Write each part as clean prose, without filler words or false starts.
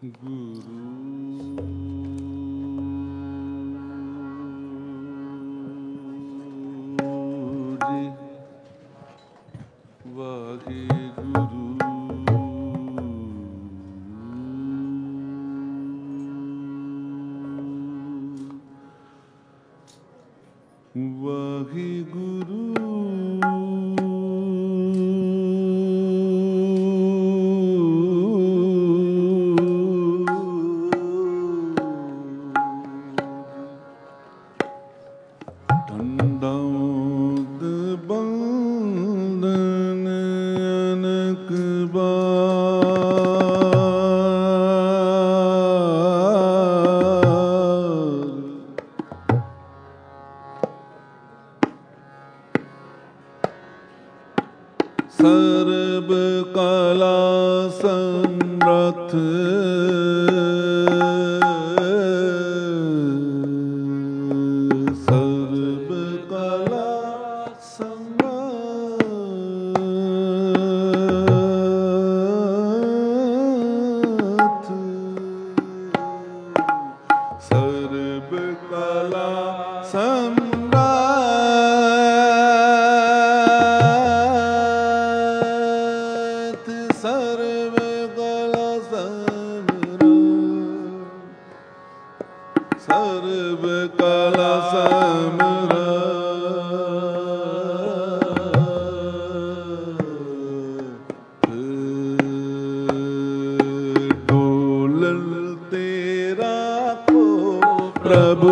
ਸਰਬ ਕਲਾ ਸਮਰਥ ਸਰਬ ਕਲਾ ਸਮਰਥ ਸਰਬ ਕਲਾ ਸਰਬ ਕਲਾ ਸਮਰਥ ਡੋਲਨ ਤੇਰਾ ਕੋ ਪ੍ਰਭੂ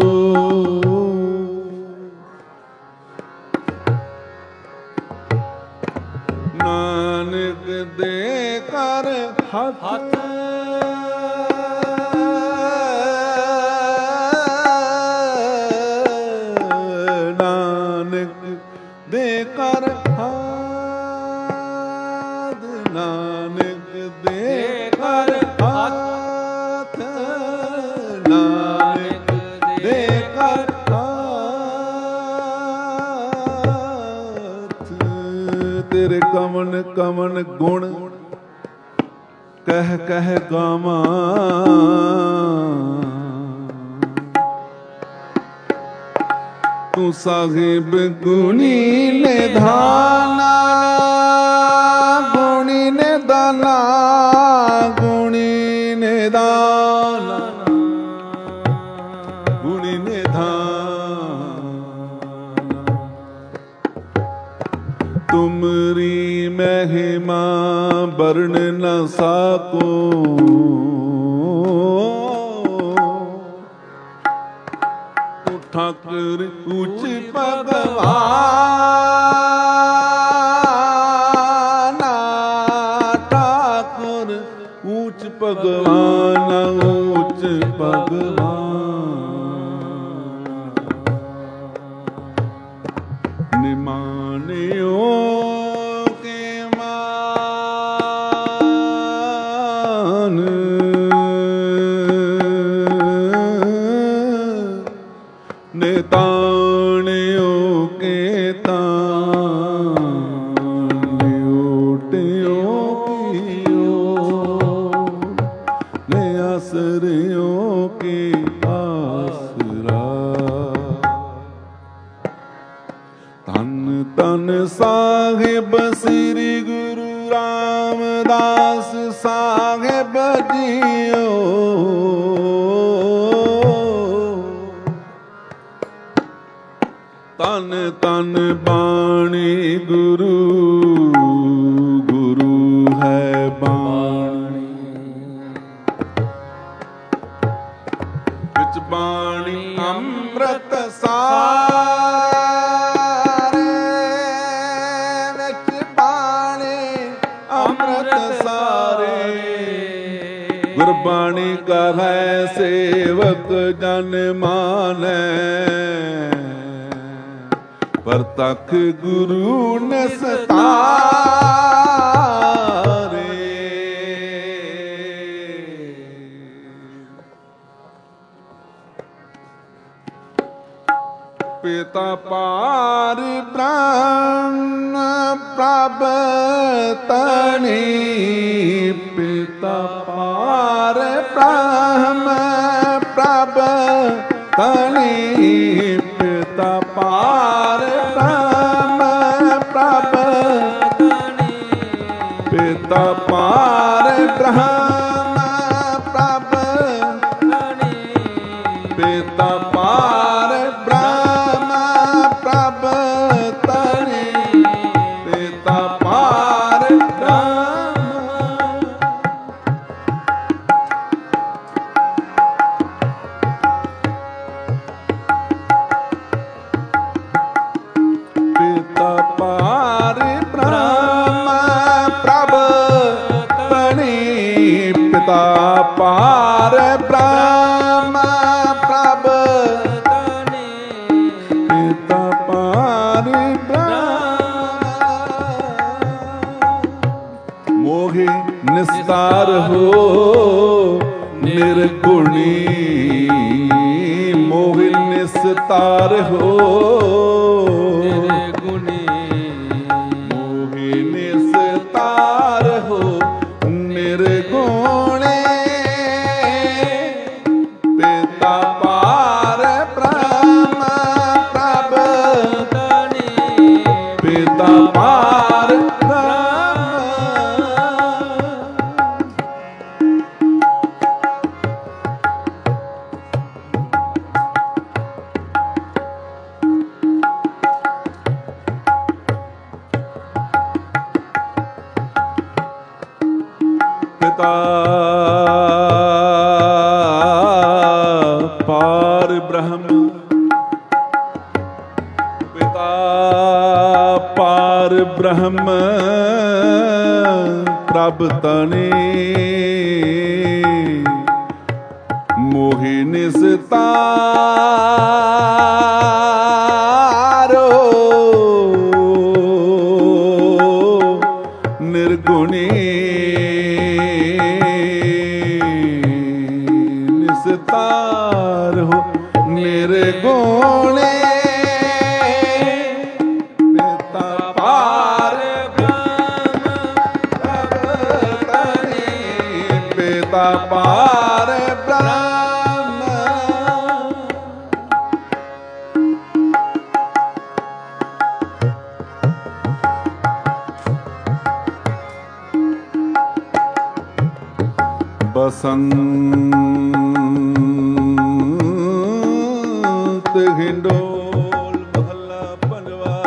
ਨਾਨਕ ਦੇ ਕਰ ਹੱਥ ਦੇ ਕਰ ਹਾਥ ਨਾਨਕ ਦੇ ਕਰ ਹਾਥ ਨਾਨਕ ਦੇ ਕਰ ਹਾਥ ਤੇਰੇ ਕਮਨ ਕਮਨ ਗੁਣ ਕਹਿ ਕਹਿ ਗਾਵਾਂ ਤੂੰ ਸਾਹਿਬ ਗੁਣੀ ਨਿਧਾਨਾ ਗੁਣੀ ਨਿਧਾਨਾ ਗੁਣੀ ਨਿਧਾਨਾ ਗੁਣੀ ਨਿਧਾਨਾ ਤੁਮਰੀ ਮਹਿਮਾ ਵਰਣ ਨ ਸਾਕੋ ਠਾਕੁਰ ਉੱਚ ਭਗਵਾਨ ਠਾਕੁਰ ਉੱਚ ਭਗਵਾਨ ਉੱਚ ਭਗਵਾਨ ਨਿਮਾਨਿਓ ਕੇ ਮਾਨ ਨੇ ਤਾਣਿਓ ਕੇ ਤਾਣਿਓ ਟਿਓ ਕੀਓ ਨੇ ਆਸਰਿਓ ਕੇ ਆਸਰਾ ਧੰਨ ਧੰਨ ਸਾਹਿਬ ਸ੍ਰੀ ਗੁਰੂ ਰਾਮਦਾਸ ਸਾਹਿਬ ਜੀਓ ਤਨ ਤਨ ਬਾਣੀ ਗੁਰੂ ਗੁਰੂ ਹੈ ਬਾਣੀ ਵਿੱਚ ਬਾਣੀ ਅੰਮ੍ਰਿਤ ਸਾਰੇ ਵਿੱਚ ਬਾਣੀ ਅੰਮ੍ਰਿਤ ਸਾਰੇ ਗੁਰਬਾਣੀ ਕਹੈ ਸੇਵਕ ਜਨ ਮਾਨੈ ਪ੍ਰਤੱਖ ਗੁਰੂ ਨਿਸਤਾਰੇ ਪਿਤਾ ਪਾਰ ਬ੍ਰਹਮ ਪ੍ਰਭ ਤਣੀ ਪਿਤਾ ਪਾਰ ਬ੍ਰਹਮ ਪ੍ਰਭ ਤਣੀ ਪਿਤਾ ਪਾਰ ਬ੍ਰਹਮ ਪ੍ਰਭ ਤਣੀ ਪਿਤਾ ਪਾਰ ਬ੍ਰਹਮ ਪ੍ਰਭ ਤਣੀ ਪਿਤਾ ਪਾਰ ਬ੍ਰਹਮ ਪ੍ਰਭ ਤਣੀ ਪਿਤਾ ਪਾਰ ਬ੍ਰਹਮ ਪਿਤਾ ਪਾਰ ਬ੍ਰਹਮ ਪ੍ਰਭ ਤਣੀ ਪਿਤਾ ਪਾਰ ਬ੍ਰਹਮ ਪ੍ਰਭ ਤਣੀ ਪਿਤਾ ਪਾਰ ਬ੍ਰਹਮ ਮੋਹਿ ਨਿਸਤਾਰ ਹੋ ਨਿਰਗੁਣੀ ਮੋਹਿ ਨਿਸਤਾਰ ਹੋ ਨਿਰਗੁਣੀ ਮੋਹਿ ਨਿਸਤਾਰ ਹੋ ਨਿਰਗੁਣੇ ਪਿਤਾ ਪਾਰ ਬ੍ਰਹਮ ਪ੍ਰਭ ਤਣੀ ਪਿਤਾ ਪਾਰ ਬ੍ਰਹਮ ਪਿਤਾ ਪਾਰ ਬ੍ਰਹਮ ਪਿਤਾ ਪਾਰ ਬ੍ਰਹਮ ਪ੍ਰਭ ਤਣੀ ਮੋਹਿ ਨਿਸਤਾਰੋ ਨਿਰਗੁਣੀ ਨਿਸਤਾਰ ਹੋ ਨਿਰਗੁਣੇ ਪਿਤਾ ਪਾਰ ਬ੍ਰਹਮ ਪ੍ਰਭ ਤਣੀ ਪਿਤਾ ਪਾਰ ਬ੍ਰਹਮ ਬਸੰਤ ਹਿੰਡੋਲ ਮਹੱਲਾ ਪੰਜਵਾ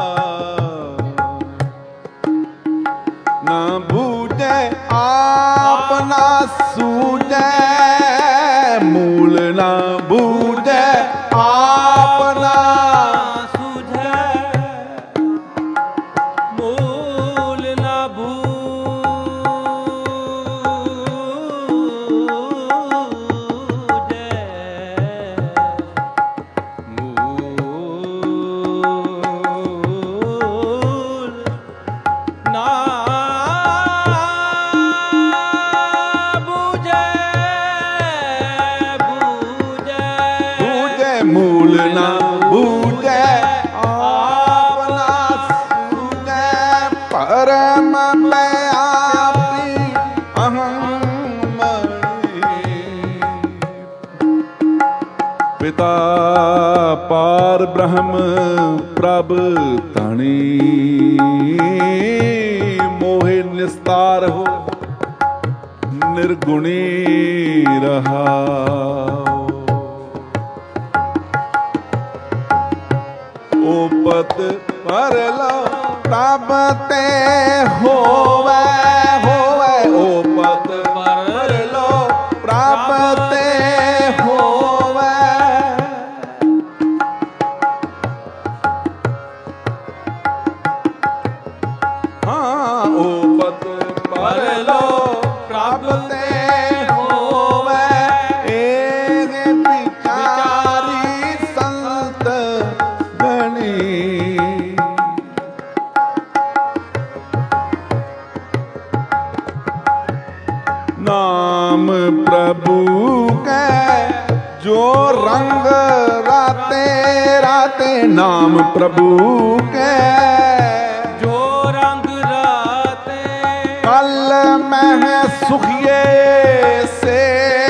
ਨਾ ਬੂਝੈ ਆਪ ਨਾ ਸੂਝੈ ਮੂਲ ਨਾ ਬੂਝੈ ਆਪ ਨਾ ਸੂਝੈ ਮੂਲ ਨਾ ਮੂਲ ਨਾ ਬੂਝੈ ਆਪ ਨਾ ਸੂਝੈ ਪਰਮ ਮੈਂ ਆਪੀ ਅਹੰ ਮਣੀ ਪਿਤਾ ਪਾਰ ਬ੍ਰਹਮ ਪ੍ਰਭ ਤਣੀ ਮੋਹਿ ਨਿਸਤਾਰ ਹੋ ਨਿਰਗੁਣੀ ਰਹਾਉ ਉਪਤ ਪਰਲੋ ਪ੍ਰਭ ਤੇ ਹੋਵੇ ਹੋਵੇ ਉਪਤ ਪਰਲੋ ਪ੍ਰਭ ਤੇ ਹੋਵੇ ਹਾਂ ਉਪਤ ਪਰਲੋ ਪ੍ਰਭ ਤੇ ਹੋਵੇ ਇਹ ਵਿਚਾਰੀ ਸੰਤ ਨਾਮ ਪ੍ਰਭੂ ਕੈ ਜੋ ਰੰਗ ਰਾਤੇ ਰਾਤੇ ਨਾਮ ਪ੍ਰਭੂ ਕੈ ਜੋ ਸੁਖੀਏ ਸੇ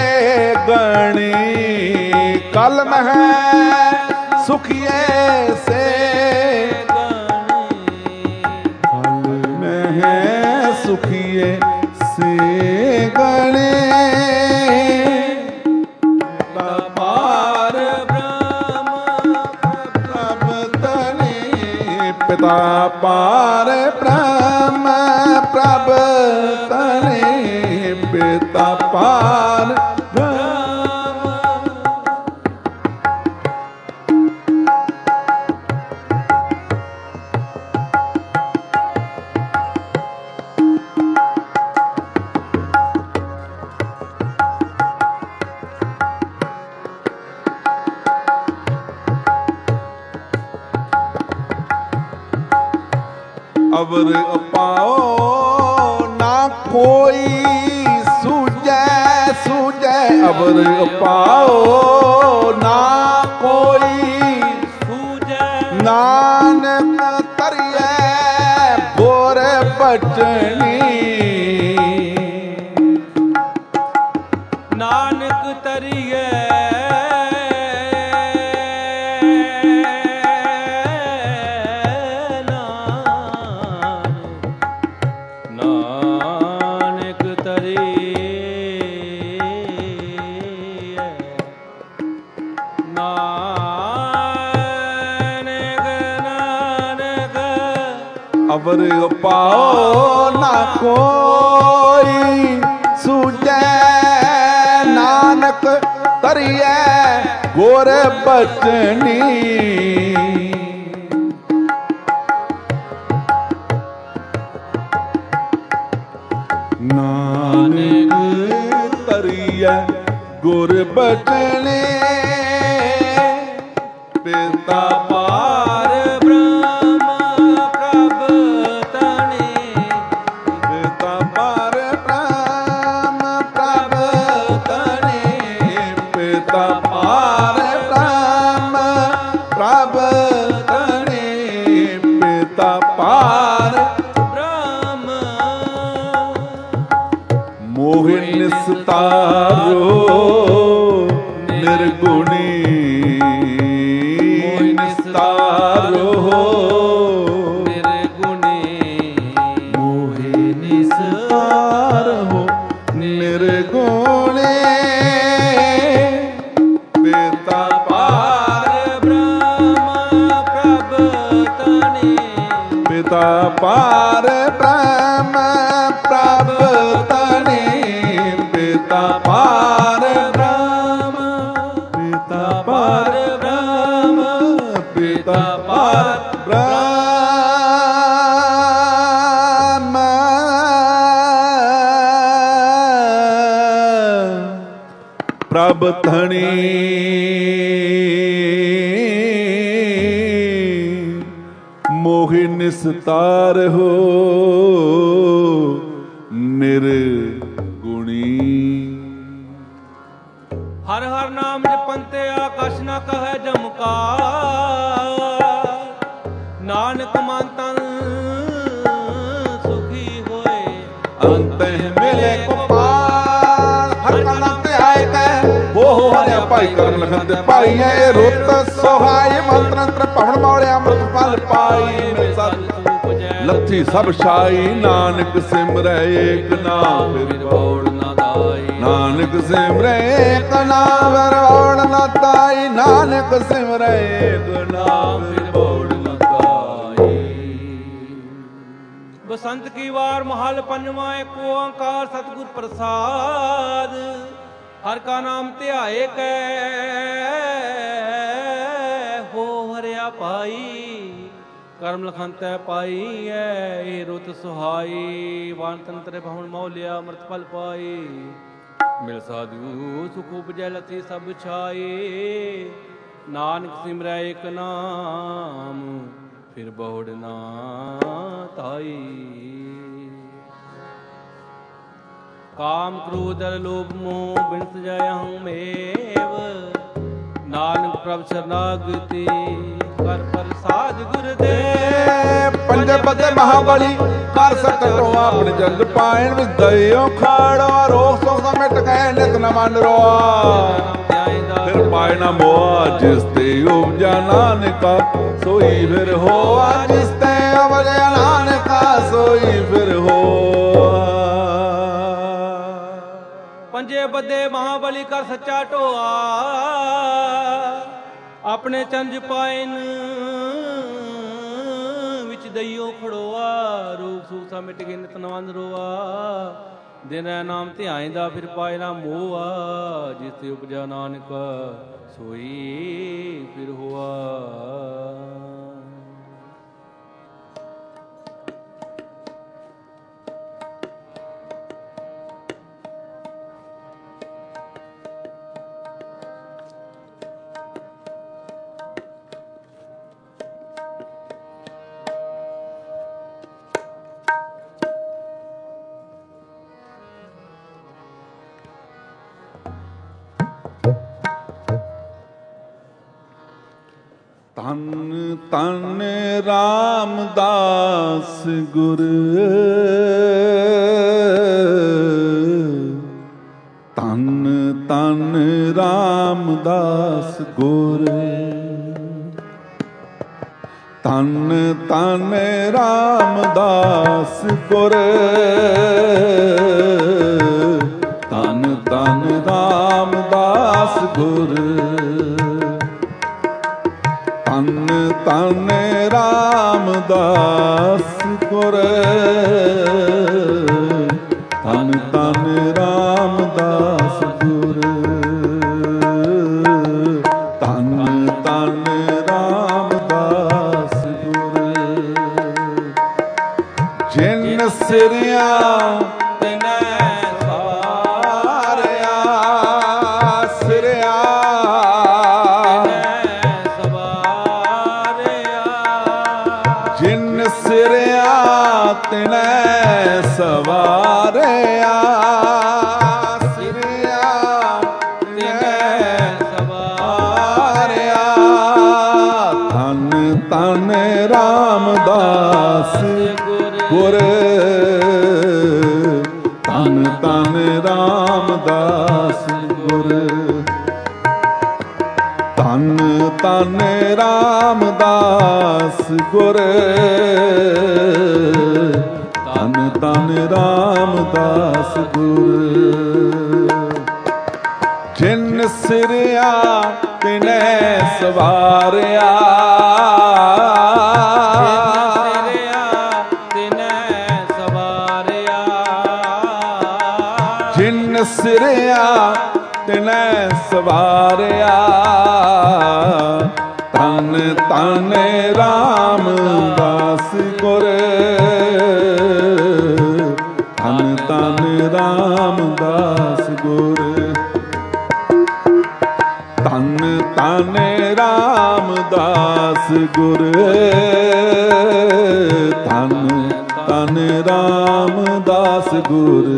ਗਣੀ ਕਲ ਮਹਿ ਸੁਖੀਏ ਸੇ ਕਲ ਮਹਿ ਸੁਖੀਏ ਸੇ ਗਣੀ ਪਾਰ ਬ੍ਰਹਮ ਪ੍ਰਭ ਤਨੇ ਪਿਤਾ ਪਾਰ ਬ੍ਰਹਮ ਪ੍ਰਭ ਤਨੇ ਪਿਤਾ ਪਾਰ ਅਵਰ ਪਾਓ ਨਾ ਕੋਈ ਸੂਝੈ ਸੂਝੈ ਅਵਰ ਪਾਓ ਨਾ ਕੋਈ ਸੂਝੈ ਨਾਨਕ ਤਰੀਐ ਬੋਰ ਬਚਣੀ ਨਾਨਕ ਤਰੀਐ ਅਵਰ ਪਾਓ ਨਾ ਕੋਈ ਸੂਝੈ ਨਾਨਕ ਤਰੀਐ ਗੁਰ ਬਚਨੀ ਨਾਨਕ ਤਰੀਐ ਗੁਰ ਬਚਨੀ ਪਿਤਾ ਪਾਰ ਨਿਸਤਾਰੋ ਨਿਰਗੁਣੀ ਨਿਸਤਾਰੋ ਨਿਰਗੁਣੀ ਮੋਹਿ ਨਿਸਤਾਰੋ ਨਿਰਗੁਣੀ ਪਿਤਾ ਪਾਰ ਬ੍ਰਹਮ ਪ੍ਰਭ ਤਨੇ ਪਿਤਾ ਪਾਰ ਬ੍ਰਹਮ ਪ੍ਰਭ ਤਨੇ ਪਿਤਾ ਪਾਰ ਬ੍ਰਹਮ ਪਿਤਾ ਪਾਰ ਬ੍ਰਹਮ ਪਿਤਾ ਪਾਰ ਬ੍ਰਹਮ ਪ੍ਰਭ ਧਣੀ ਮੋਹਿ ਨਿਸਤਾਰ ਹੋ ਹਰ ਹਰ ਨਾਮ ਜਪੰਤੇ ਆਕਾਸ਼ ਨਾ ਕਹੈ ਜਮਕਾਰ ਨਾਨਕ ਮਨ ਤਨ ਸੁਖੀ ਹੋਏ ਅੰਤਿ ਮਿਲੇ ਗੋਪਾਲ ਹਰ ਕਾ ਨਾਮ ਤੇ ਆਏ ਕੈ ਉਹ ਹਰਿਆ ਭਾਈ ਕਰਨ ਲਖਨ ਤੇ ਭਾਈ ਐ ਰੁੱਤ ਸੁਹਾਏ ਮੰਤਰ ਭਵਨ ਮੌਲਿਆ ਅੰਮ੍ਰਿਤ ਫਲ ਪਾਈ ਮਿਲ ਸਤ ਲੱਥੀ ਸਭ ਛਾਈ ਨਾਨਕ ਸਿਮਰੈ ਏਕ ਨਾਮ ਫਿਰ ਬੋੜ ਨਾ ਦਾਈ ਨਾਨਕ ਸਿਮਰੈ ਏਕ ਨਾਮ ਫਿਰ ਬੋੜ ਨਾ ਦਾਈ ਨਾਨਕ ਸਿਮਰੈ ਏਕ ਨਾਮ ਫਿਰ ਬੋੜ ਨਾ ਦਾਈ। ਬਸੰਤ ਕੀ ਵਾਰ ਮਹਲ ਪੰਜਵਾਂ ਏਕ ਓੰਕਾਰ ਸਤਿਗੁਰ ਪ੍ਰਸਾਦ ਹਰ ਕਾ ਨਾਮ ਧਿਆਏ ਕੈ ਹੋ ਹਰਿਆ ਪਾਈ ਕਰਮ ਲਖਨ ਤੈ ਪਾਈ ਐ ਇਹ ਰੁੱਤ ਸੁਹਾਈ ਵਾਨ ਤੰਤਰੇ ਭਵਨ ਮੌਲਿਆ ਅੰਮ੍ਰਿਤ ਫਲ ਪਾਈ ਮਿਲ ਸਾਧੂ ਸੁਖ ਉਪਜੈ ਲਤੀ ਸਭ ਛਾਏ ਨਾਨਕ ਸਿਮਰੈ ਏਕ ਨਾਮ ਫਿਰ ਬਹੁੜ ਨਾ ਤਾਈ। ਕਾਮ ਕ੍ਰੋਧ ਲੋਭ ਮੋਹ ਬਿਨ ਸਜਾਇਆ ਹਉ ਮੇਵ ਨਾਨਕ ਪ੍ਰਭ ਸ਼ਰਨਾਗਤੀ ਕਰ ਪ੍ਰਸਾਦ ਗੁਰ ਦੇ। ਪੰਜੇ ਬੱਦੇ ਮਹਾਬਲੀ ਕਰ ਸਕਟੋ ਆਪਣੇ ਜੰਜ ਪਾਇਣ ਵਿੱਚ ਦਇਓ ਖਾੜੋ ਰੋਗ ਸੋਗ ਦਾ ਮਿਟ ਗਏ ਨਿਤ ਨਵਾਂ ਨਰੋਆ। ਫਿਰ ਪਾਇ ਨਾ ਮੋਆ ਜਿਸ ਤੇ ਉਪਜਾ ਨਾਨਕਾ ਸੋਈ ਫਿਰ ਹੋਆ ਜਿਸ ਤੇ ਉਪਜਾ ਨਾਨਕਾ ਸੋਈ ਫਿਰ ਹੋਆ। ਪੰਜੇ ਬੱਦੇ ਮਹਾਬਲੀ ਕਰ ਸੱਚਾ ਢੋਆ ਆਪਣੇ ਚੰਜ ਪਾਇਨ ਵਿੱਚ ਦਈਓ ਖੜੋਆ ਰੋਗ ਸੂਖ ਸਾ ਮਿਟ ਗਏ ਨਿਤ ਨਵਾਂ ਨਰੋਆ। ਦਿਨ ਨਾਮ ਧਿਆਇਂਦਾ ਫਿਰ ਪਾਏ ਨਾ ਮੋਆ ਜਿਸ ਤੇ ਉਪਜਾ ਨਾਨਕ ਸੋਈ ਫਿਰ ਹੋਆ। ਧੰਨ ਧੰਨ ਰਾਮਦਾਸ ਗੁਰ ਧੰਨ ਧੰਨ ਰਾਮਦਾਸ ਗੁਰ ਧੰਨ ਧੰਨ ਰਾਮਦਾਸ ਗੁਰ ਧੰਨ ਧੰਨ ਰਾਮਦਾਸ ਗੁਰ ਧੰਨ ਧੰਨ ਰਾਮਦਾਸ ਗੁਰ ਧੰਨ ਧੰਨ ਰਾਮਦਾਸ ਗੁਰ ਧੰਨ ਧੰਨ ਰਾਮਦਾਸ ਗੁਰ ਜਿਨ ਸਿਰਿਆ ਤਿਨੈ ਸਵਾਰਿਆ ਸਿਰਿਆ ਤਿਨੈ ਸਵਾਰਿਆ ਧੰਨ ਧੰਨ ਰਾਮਦਾਸ ਗੁਰ ਧੰਨ ਧੰਨ ਰਾਮਦਾਸ ਗੁਰ ਧੰਨ ਧੰਨ ਰਾਮਦਾਸ ਗੁਰ ਧੰਨ ਧੰਨ ਰਾਮਦਾਸ ਗੁਰ ਜਿਨ ਸਿਰਿਆ ਤਿਨੈ ਸਵਾਰਿਆ ਜਿਨ ਸਿਰਿਆ ਤਿਨੈ ਸਵਾਰਿਆ ਧੰਨ ਧੰਨ ਰਾਮਦਾਸ ਗੁਰ ਧੰਨ ਧੰਨ ਰਾਮਦਾਸ ਗੁਰ ਧੰਨ ਧੰਨ ਰਾਮਦਾਸ ਗੁਰ ਧੰਨ ਧੰਨ ਰਾਮਦਾਸ ਗੁਰ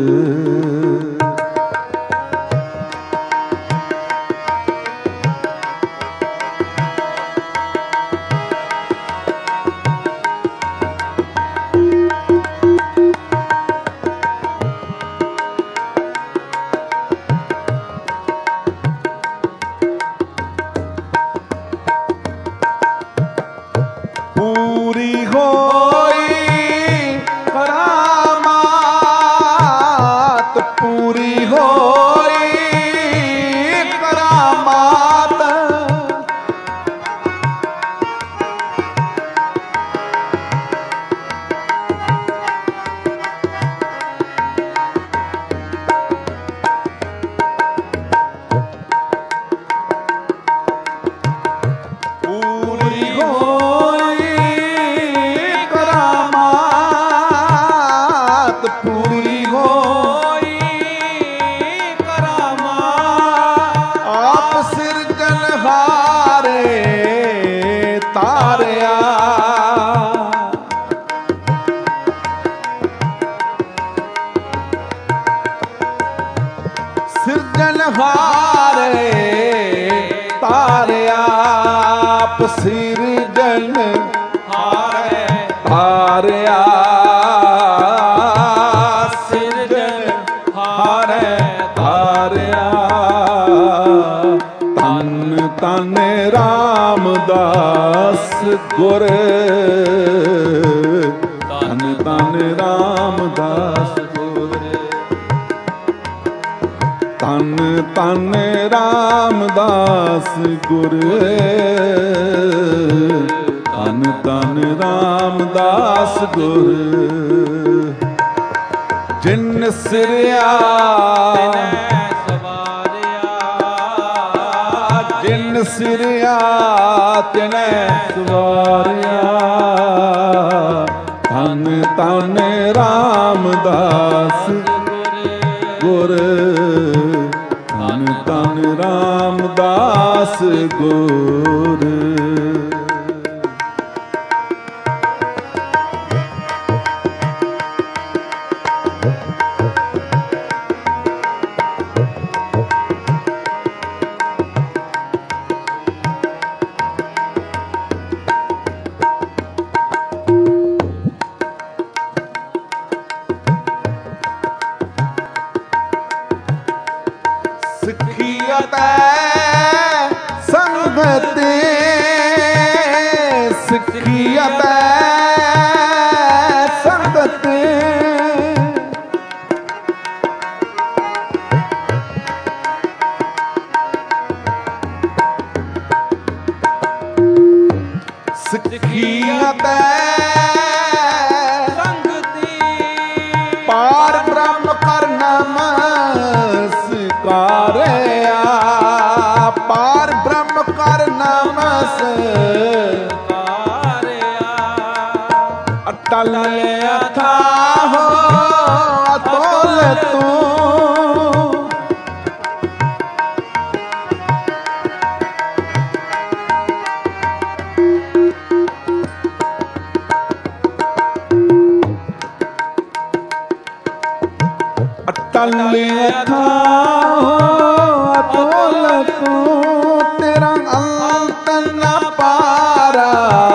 ਸਿਰਜਣਹਾਰੇ ਤਾਰਿਆ ਆਪ ਸਿਰਜਣਹਾਰੇ ਧੰਨ ਰਾਮਦਾਸ ਗੁਰ ਧੰਨ ਧੰਨ ਰਾਮਦਾਸ ਗੁਰ ਧੰਨ ਧੰਨ ਰਾਮਦਾਸ ਗੁਰ ਧੰਨ ਧੰਨ ਰਾਮਦਾਸ ਗੁਰ ਜਿਨ ਸਿਰਿਆ ਜਿਨ ਸਿਰਿਆ ਤਿਨੈ ਸਵਾਰਿਆ ਧੰਨ ਧੰਨ ਰਾਮਦਾਸ ਗੁਰ ਧੰਨ ਧੰਨ ਰਾਮਦਾਸ ਗੁਰ ਪਾਰ ਬ੍ਰਹਮ ਕਰ ਨਮਸਕਾਰਿਆ ਪਾਰ ਬ੍ਰਹਮ ਕਰ ਨਮਸਕਾਰਿਆ ਅਟਲ ਅਥਾਹੁ ਅਤੁਲ ਤੂੰ ਅਟਲ ਅਥਾਹੁ ਅਤੁਲ ਤੂੰ ਤੇਰਾ ਅੰਤ ਨ ਪਾਰਾ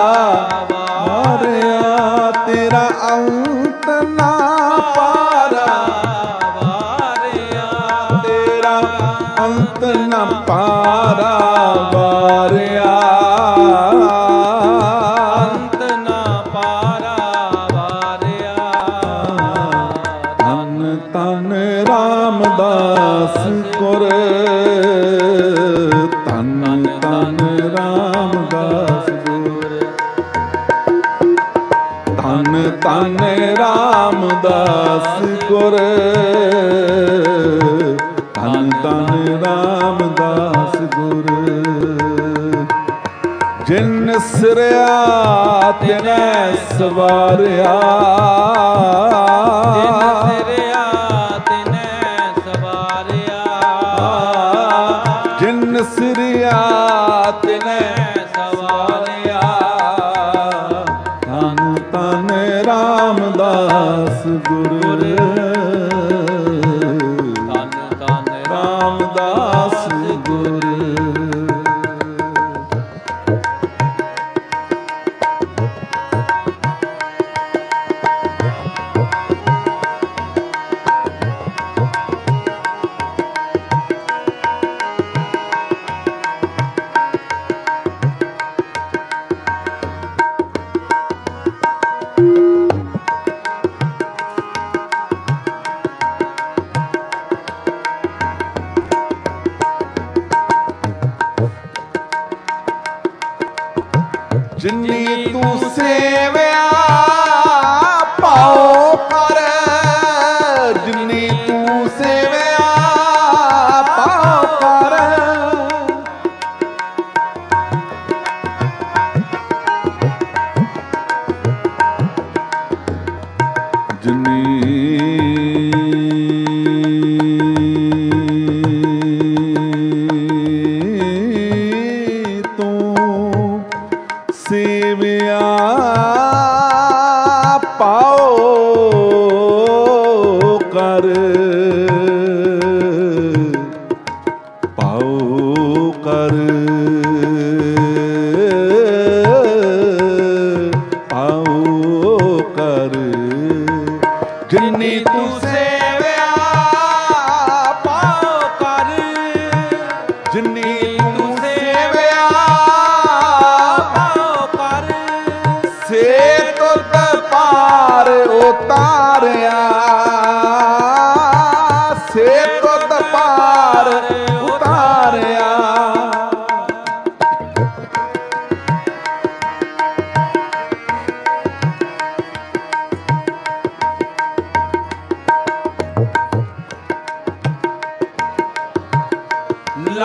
ਵਾਰਿਆ ਤੇਰਾ ਅੰਤ ਨ ਪਾਰਾ ਵਾਰਿਆ ਤੇਰਾ ਅੰਤ ਨ ਪਾਰਾ ਵਾਰਿਆ ਅੰਤ ਨ ਪਾਰਾ ਵਾਰਿਆ ਧੰਨ ਧੰਨ ਰਾਮਦਾਸ ਗੁਰ ਧੰਨ ਧੰਨ ਰਾਮਦਾਸ ਗੁਰ ਧੰਨ ਧੰਨ ਰਾਮਦਾਸ ਗੁਰ ਧੰਨ ਧੰਨ ਰਾਮਦਾਸ ਗੁਰ ਜਿਨ ਸਿਰਿਆ ਤਿਨੈ ਸਵਾਰਿਆ ਜਿਨ ਸਿਰਿਆ ਤਿਨੈ ਸਵਾਰਿਆ ਧੰਨ ਧੰਨ ਰਾਮਦਾਸ ਗੁਰ ਧੰਨ ਧੰਨ ਰਾਮਦਾਸ ਗੁਰ ਜਿਨੀ ਤੂੰ ਸੇਵਿਆ ਪਾਉ ਕਰ ਜਿਨੀ ਤੂੰ ਸੇਵਿਆ ਪਾਉ ਕਰ ਜਿਨੀ ਸੇਵਿਆ ਪਾਉ ਕਰ ਪਾਉ ਕਰ ਪਾਉ ਕਰ ਜਿਨੀ ਤੂੰ ਸੇਵਿਆ ਪਾਉ ਕਰ ਜਿਨੀ ਤੂੰ ਸੇਵਿਆ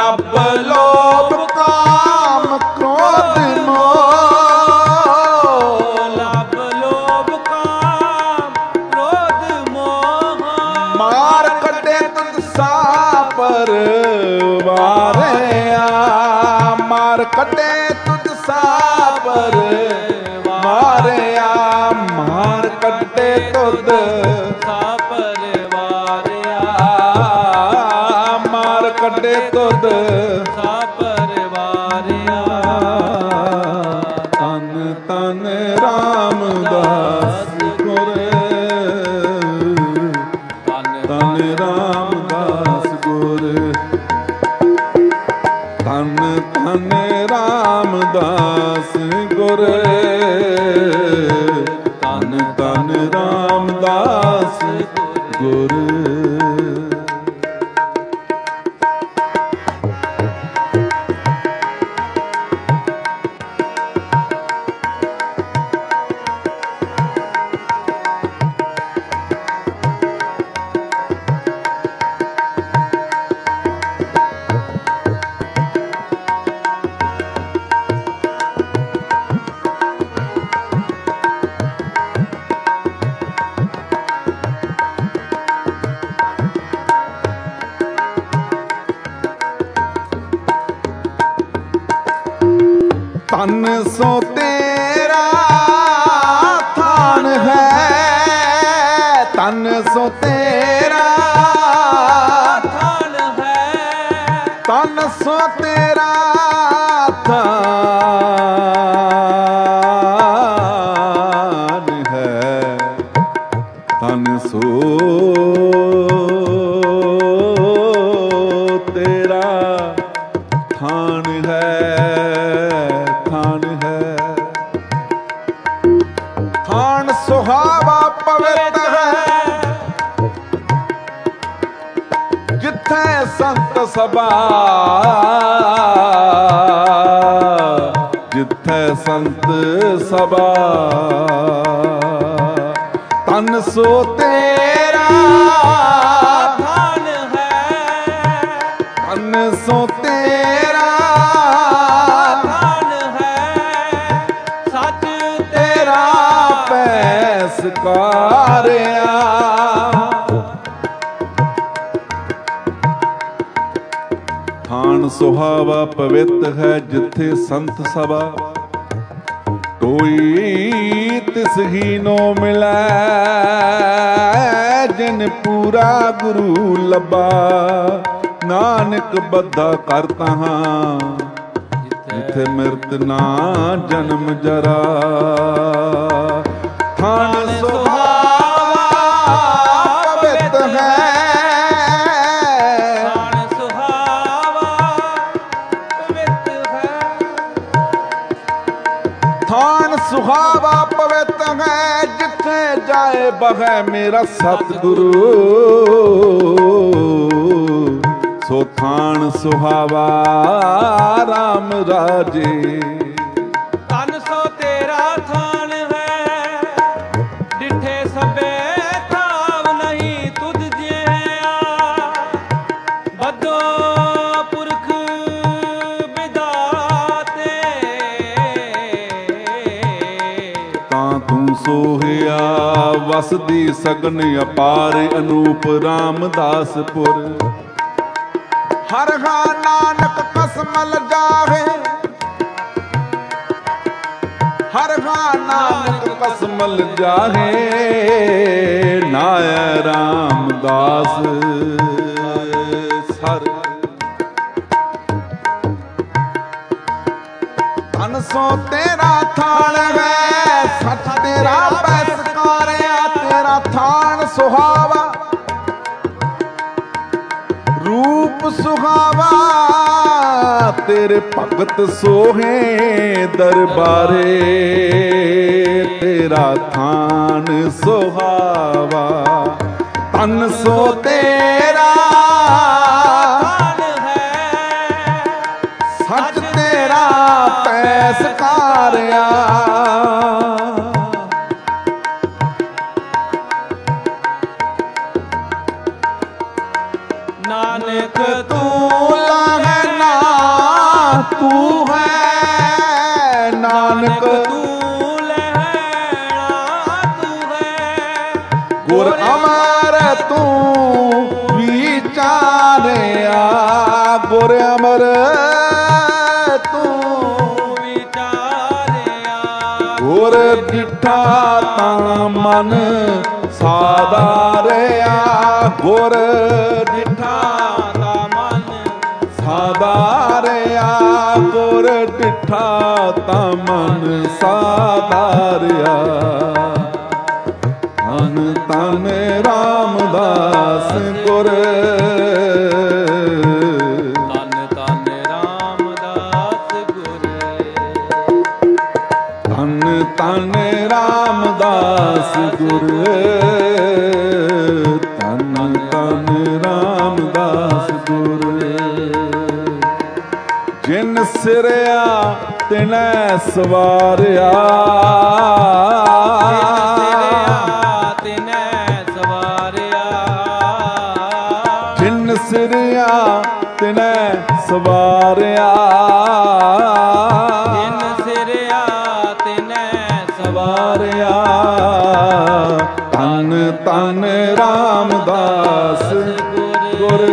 ਲਬ ਲੋਭ ਕਾਮ ਕ੍ਰੋਧ ਮੋਹ, ਲਬ ਲੋਭ ਕਾਮ ਕ੍ਰੋਧ ਮੋਹ, ਮਾਰ ਕੱਢੇ ਤੁਧ ਸਾਪਰ ਵਾਰਿਆ, ਮਾਰ ਕੱਢੇ ਤੁਧ ਸਾਪਰ ਵਾਰਿਆ, ਮਾਰ ਕੱਢੇ ਤੁਧ ਸਾਪਰ ਵਾਰਿਆ, ਮਾਰ ਕੱਢੇ ਤੁਧ ਸਾਪਰ ਵਾਰਿਆ। ਤਨ ਤਨ ਰਾਮਦਾਸ ਗੁਰ, ਤਨ ਰਾਮਦਾਸ ਗੁਰ, ਤਨ ਤਨ ਰਾਮਦਾਸ ਗੁਰ, ਤਨ ਤਨ ਰਾਮਦਾਸ ਗੁਰ। ਤਨ ਸੋ ਤੇਰਾ ਥਾਨ ਹੈ, ਤਨ ਸੋ ਤੇਰਾ ਥਾਨ ਹੈ, ਤਨ ਸੋ ਤੇਰਾ ਥਾਨ ਹੈ, ਤਨ ਸੋ ਤੇਰਾ ਥਾਨ ਹੈ, ਥਾਨ ਹੈ। ਥਾਨ ਸੁਹਾਵਾ ਪਵਿੱਤ ਹੈ, ਜਿੱਥੇ ਸੰਤ ਸਭਾ, ਜਿੱਥੇ ਸੰਤ ਸਭਾ, ਤਨ ਸੋ ਤੇਰਾ ਥਾਨ ਹੈ, ਤਨ ਸੋ ਤੇਰਾ ਥਾਨ ਹੈ, ਸੱਚ ਤੇਰਾ ਪੈਸਕਾਰਿਆ। ਥਾਨ ਸੁਹਾਵਾ ਪਵਿੱਤ ਹੈ, ਜਿੱਥੇ ਸੰਤ ਸਭਾ, ਕੋਈ ਤਿਸ ਹੀ ਨੋ ਮਿਲੈ, ਜਿਨ ਪੂਰਾ ਗੁਰੂ ਲੱਭਾ, ਨਾਨਕ ਬੱਧਾ ਕਰਤਾ ਹਾਂ, ਜਿੱਥੇ ਮਿਰਤ ਨਾ ਜਨਮ ਜਰਾ। ਥਾਨ ਸੁਹਾਵਾ ਪਵਿੱਤ ਹੈ, ਥਾਨ ਸੁਹਾਵਾ ਪਵਿੱਤ ਹੈ, ਥਾਨ ਸੁਹਾਵਾ ਪਵਿੱਤ ਹੈ, ਜਿੱਥੇ ਜਾਏ ਬਹੈ ਮੇਰਾ ਸਤਿਗੁਰੂ, ਸੋ ਥਾਨ ਸੁਹਾਵਾ ਰਾਮ ਰਾਜੇ। ਤਨ ਸੋ ਤੇਰਾ ਥਾਨ ਹੈ, ਡਿਠੇ ਸਭੇ ਥਾਵ ਨਹੀਂ ਤੁਧ ਜਿਹਾ, ਬੱਧੋ ਪੁਰਖ ਵਿਦਾਤੇ, ਤਾਂ ਤੂੰ ਸੋਹਿਆ ਵਸਦੀ ਸਗਨ ਅਪਾਰ ਅਨੂਪ ਰਾਮਦਾਸਪੁਰ। ਹਰ ਹਾ ਨਾਨਕ ਕਸਮਲ ਜਾਹੇ, ਹਰ ਹਾ ਨਾਨਕ ਕਸਮਲ ਜਾਹੇ, ਨਾਇ ਰਾਮਦਾਸ ਸਰ। ਤਨ ਸੋ ਤੇਰਾ ਥਾਨ ਹੈ, ਸੱਚ ਤੇਰਾ ਪੈਸਕਾਰਿਆ, ਤੇਰਾ ਥਾਨ ਸੁਹਾਵਾ, ਰੂਪ ਸੁਹਾਵਾ, ਤੇਰੇ ਭਗਤ ਸੋਹੇ ਦਰਬਾਰੇ, ਤੇਰਾ ਥਾਨ ਸੁਹਾਵਾ। ਤਨ ਸੋ ਤੇਰਾ ਥਾਨ ਹੈ, ਸੱਚ ਤੇਰਾ ਪੈਸਕਾਰਿਆ। ਨਾਨਕ ਤੂੰ ਲਾਹੈ ਤੂੰ ਹੈ ਨਾਨਕ ਤੂੰ ਲੈਣਾ ਤੂੰ ਹੈ ਗੁਰ ਅਮਰ ਤੂੰ ਵਿਚਾਰਿਆ ਗੁਰ ਅਮਰ ਤੂੰ ਵਿਚਾਰਿਆ ਗੁਰ ਡਿਠਾ ਤਾਂ ਮਨ ਸਾਧਾਰਿਆ ਗੁਰ ਡਿਠਾ ਤਾਂ ਮਨ ਸਾਧਾਰਿਆ ਗੁਰ ਡਿਠਾ ਤਾਂ ਮਨ ਸਾਧਾਰਿਆ ਧੰਨ ਧੰਨ ਰਾਮਦਾਸ ਗੁਰ ਧੰਨ ਧੰਨ ਰਾਮਦਾਸ ਗੁਰ ਧੰਨ ਧੰਨ ਰਾਮਦਾਸ ਗੁਰ ਧੰਨ ਧੰਨ ਰਾਮਦਾਸ ਗੁਰ ਜਿਨ ਸਿਰਿਆ ਤਿਨੈ ਸਵਾਰਿਆ ਜਿਨ ਸਿਰਿਆ ਤਿਨੈ ਸਵਾਰਿਆ ਜਿਨ ਸਿਰਿਆ ਤਿਨੈ ਸਵਾਰਿਆ ਧੰਨ ਧੰਨ ਰਾਮਦਾਸ ਗੁਰ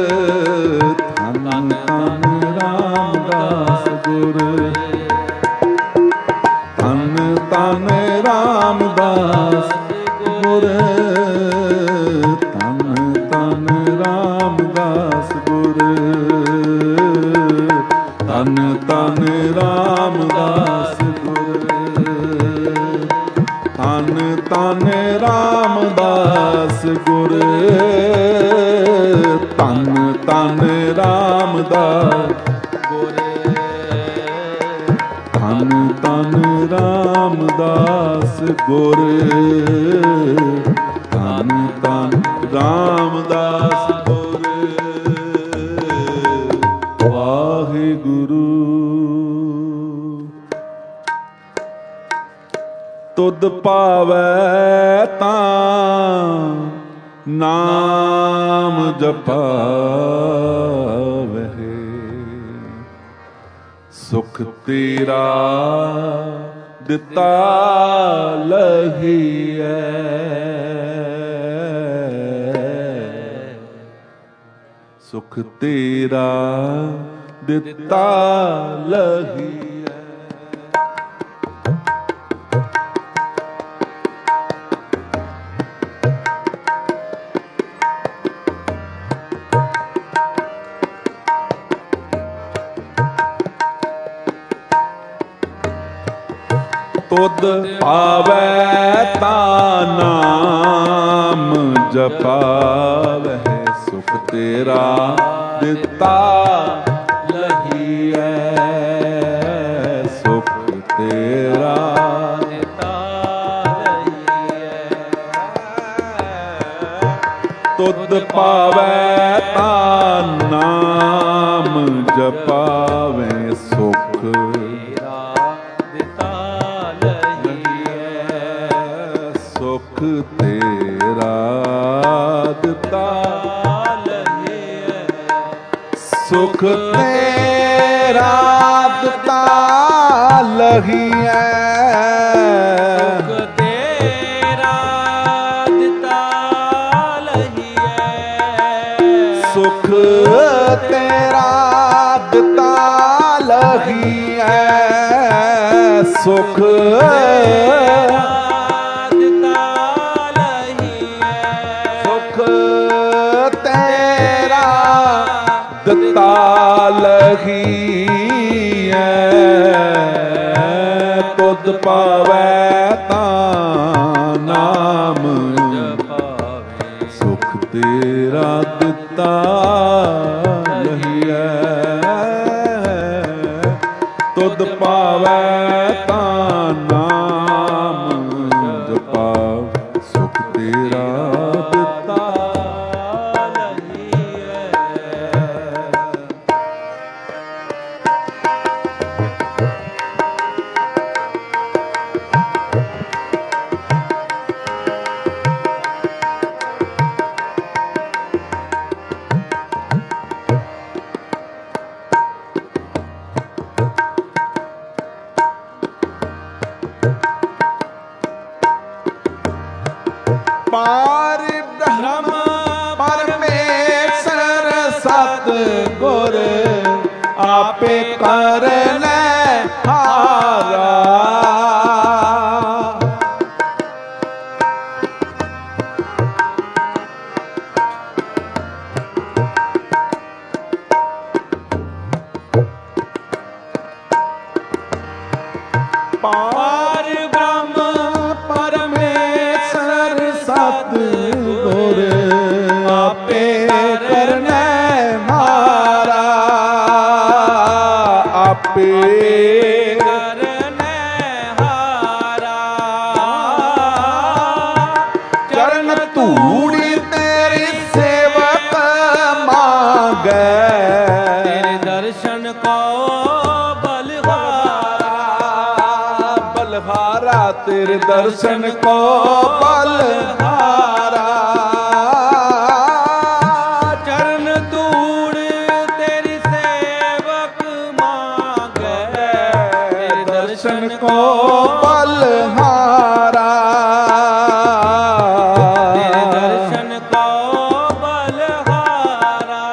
ਧੰਨ ਧੰਨ ਰਾਮਦਾਸ ਗੁਰ ਧੰਨ ਧੰਨ ਰਾਮਦਾਸ ਗੁਰ ਧੰਨ ਧੰਨ ਰਾਮਦਾਸ ਗੁਰ ਧੰਨ ਧੰਨ ਰਾਮਦਾਸ ਗੁਰ ਧੰਨ ਧੰਨ ਰਾਮਦਾਸ ਗੁਰ ਧੰਨ ਧੰਨ ਰਾਮਦਾਸ ਗੁਰ ਧੰਨ ਧੰਨ ਰਾਮਦਾਸ ਗੁਰ ਧੰਨ ਧੰਨ ਰਾਮਦਾਸ ਗੁਰ ਵਾਹਿਗੁਰੂ ਤੁਧ ਪਾਵੈ ਤਾਂ ਨਾਮ ਜਪਾਵਹਿ ਸੁਖ ਤੇਰਾ ਦਿੱਤਾ ਲਹੀਐ ਸੁਖ ਤੇਰਾ ਦਿੱਤਾ ਲਹੀਐ ਤੁਧ ਪਾਵੈ ਤਾਂ ਨਾਮ ਜਪਾਵਹਿ ਸੁਖ ਤੇਰਾ ਦਿੱਤਾ ਲਹੀਐ ਸੁਖ ਤੇਰਾ ਦਿੱਤਾ ਲਹੀਐ ਤੁਧ ਪਾਵੈ ਤਾਂ ਨਾਮ ਜਪਾਵਹਿ ਸੁਖ ਤੇਰਾ ਦਿੱਤਾ ਲਹੀਐ ਸੁਖ ਤੇਰਾ ਦਿੱਤਾ ਲਹੀਐ ਸੁਖ ਤੇਰਾ ਦਿੱਤਾ ਲਹੀਐ ਸੁਖ ਤੇਰਾ ਦਿੱਤਾ ਲਹੀਐ ਸੁਖ ਤੇਰਾ ਦਿੱਤਾ ਲਹੀਐ ਸੁਖ ਦਿੱਤਾ ਲਹੀਐ ਸੁਖ ਤੇਰਾ ਦਿੱਤਾ ਲਹੀਐ ਤੁਧ ਪਾਵੈ ਤਾਂ ਨਾਮ ਜਪਾਵੇ ਸੁਖ ਤੇਰਾ ਦਿੱਤਾ ਲਹੀਐ ਤੁਧ ਪਾਵੈ ਤਾਂ ਨਾਮ ਜਪਾਵ ਸੁਖ ਤੇਰਾ ਦਿੱਤਾ ਲਹੀਐ ਪਾਰ ਬ੍ਰਹਮ ਪਰਮੇਸ਼ਰ ਸਤ ਗੁਰ ਆਪੇ ਕਰਨੈ ਹਾਰਾ। ਪਾਰ ਬ੍ਰਹਮ ਪਰਮੇਸ਼ਰ ਸਤ ਗੁਰ ਆਪੇ ਕਰਨੈ ਹਾਰਾ। ਆਪੇ ਕਰਨੈ ਹਾਰਾ। ਚਰਨ ਧੂੜੀ ਤੇਰੀ ਸੇਵਕ ਮਾਂਗੈ। ਤੇਰੇ ਦਰਸ਼ਨ ਕੋ ਬਲਹਾਰਾ ਤੇਰੇ ਦਰਸ਼ਨ ਕੋ ਬਲਹਾਰਾ। ਚਰਨ ਧੂੜ ਤੇਰੀ ਸੇਵਕ ਮਾਂਗੈ। ਤੇਰੇ ਦਰਸ਼ਨ ਕੋ ਬਲਹਾਰਾ। ਤੇਰੇ ਦਰਸ਼ਨ ਕੋ ਬਲਹਾਰਾ।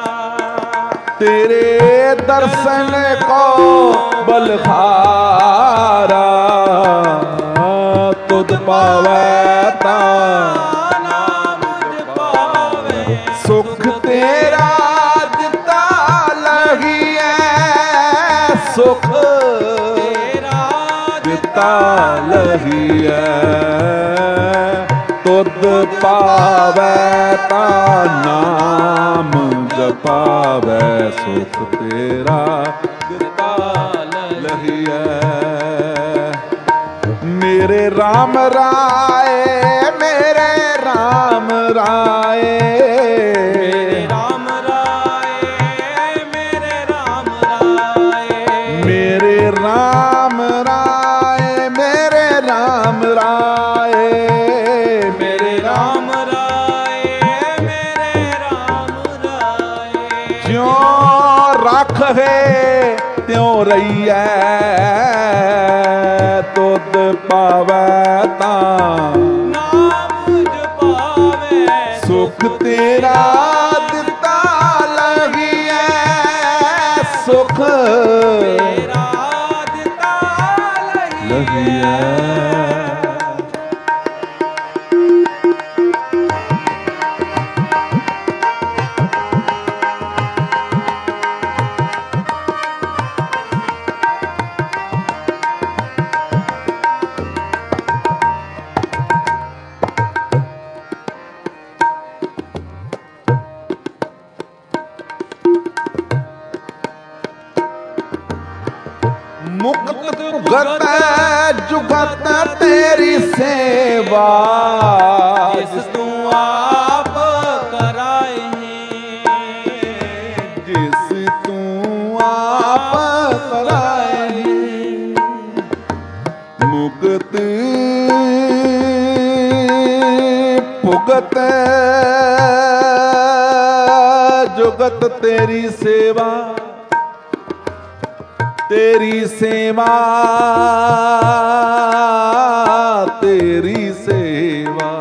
ਤੇਰੇ ਦਰਸ਼ਨ ਕੋ ਬਲਹਾਰਾ। ਤੁਧ ਪਾਵੈ ਤਾਂ ਨਾਮ ਜਪਾਵੇ। ਸੁਖ ਤੇਰਾ ਦਿੱਤਾ ਲਹੀਐ। ਸੁਖ ਤੇਰਾ ਦਿੱਤਾ ਲਹੀਐ। ਤੁਧ ਪਾਵੈ ਤਾਂ ਨਾਮ ਜਪਾਵੈ। ਸੁਖ ਤੇਰਾ ਦਿੱਤਾ ਲਹੀਐ। ਮੇਰੇ RAM ਰਾਏ ਮੇਰੇ RAM ਰਾਏ। ਮੇਰੇ RAM ਰਾਏ ਮੇਰੇ RAM ਰਾਏ। ਮੇਰੇ RAM ਰਾਏ ਮੇਰੇ RAM ਰਾਏ। ਮੇਰੇ RAM ਰਾਏ ਮੇਰੇ RAM ਰਾਏ। ਜਿਉਂ ਰੱਖੇ ਤਿਉਂ ਰਹੀਐ। ਤੁਧ ਪਾਵੈ ਤਾਂ ਨਾਮ ਜਪਾਵੇ। ਸੁਖ ਤੇਰਾ ਦਿੱਤਾ ਲਹੀਐ। ਸੁਖ ਤੇਰਾ ਦਿੱਤਾ ਲਹੀਐ। ਮੁਕਤ ਭੁਗਤ ਜੁਗਤ ਤੇਰੀ ਸੇਵਾ। ਜਿਸ ਤੂੰ ਆਪ ਕਰਾਏ। ਜਿਸ ਤੂੰ ਆਪ ਕਰਾਏ। ਮੁਕਤ ਭੁਗਤ ਜੁਗਤ ਤੇਰੀ ਸੇਵਾ। ਤੇਰੀ ਸੇਵਾ ਤੇਰੀ ਸੇਵਾ।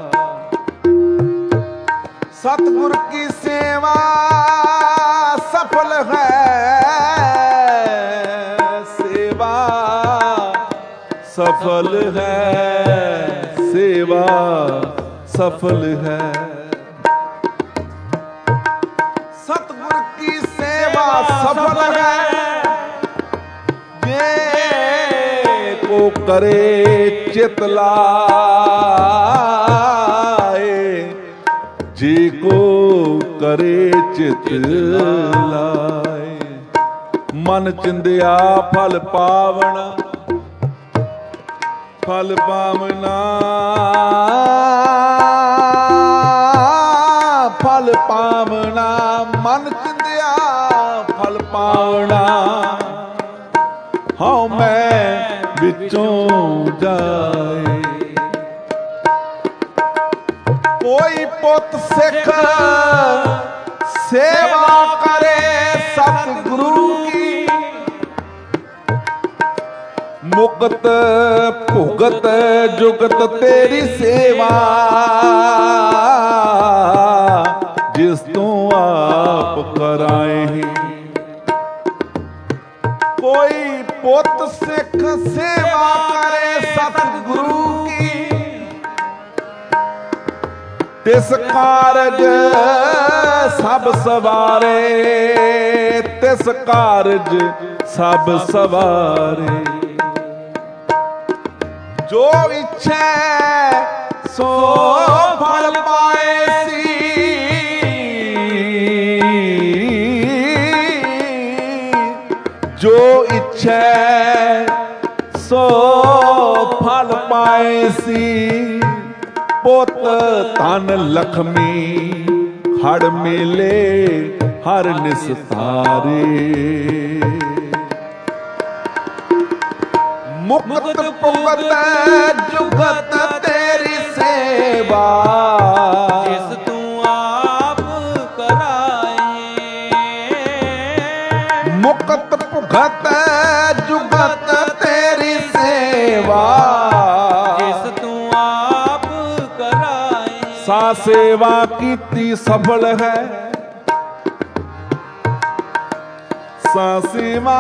ਸਤਿਗੁਰ ਕੀ ਸੇਵਾ ਸਫਲ ਹੈ। ਸੇਵਾ ਸਫਲ ਹੈ। ਸੇਵਾ ਸਫਲ ਹੈ। ਸਤਿਗੁਰ ਕੀ ਸੇਵਾ ਸਫਲ ਹੈ। ਜੇ ਕੋ ਕਰੇ ਚਿਤ ਲਾਏ। ਜੇ ਕੋ ਕਰੇ ਚਿਤ ਲਾਏ। ਮਨ ਚਿੰਦਿਆ ਫਲ ਪਾਵਣਾ। ਫਲ ਪਾਵਨਾ ਫਲ ਪਾਵਨਾ। ਮਨ ਚਿੰਦਿਆ ਫਲ ਪਾਵਨਾ। ਹਉ ਮੈਂ ਵਿੱਚੋਂ ਜਾਏ। ਕੋਈ ਪੁੱਤ ਸਿੱਖ ਸੇਵਾ ਕਰੇ ਸਤਿਗੁਰੂ ਕੀ। ਮੁਕਤ ਭੁਗਤ ਜੁਗਤ ਤੇਰੀ ਸੇਵਾ। ਤਿਸ ਕਾਰਜ ਸਭ ਸਵਾਰੇ, ਤਿਸ ਕਾਰਜ ਸਭ ਸਵਾਰੇ। ਜੋ ਇੱਛੈ ਸੋ ਫਲ ਪਾਏਸੀ, ਜੋ ਇੱਛੈ ਸੋ ਫਲ ਪਾਏਸੀ। ਪੁੱਤ ਧਨ ਲਖਮੀ ਹੜ ਮੇਲੇ ਹਰ ਨਿਸਤਾਰੇ। ਮੁਕਤ ਭੁਗਤ ਜੁਗਤ ਤੇਰੀ ਸੇਵਾ, ਜਿਸ ਤੂੰ ਆਪ ਕਰਾਏ। ਮੁਕਤ ਭੁਗਤ ਜੁਗਤ ਤੇਰੀ ਸੇਵਾ, ਜਿਸ ਤੂੰ ਆਪ ਕਰਾਏ। ਸਾ ਸੇਵਾ ਕੀਤੀ ਸਫਲ ਹੈ, ਸਾ ਸੇਵਾ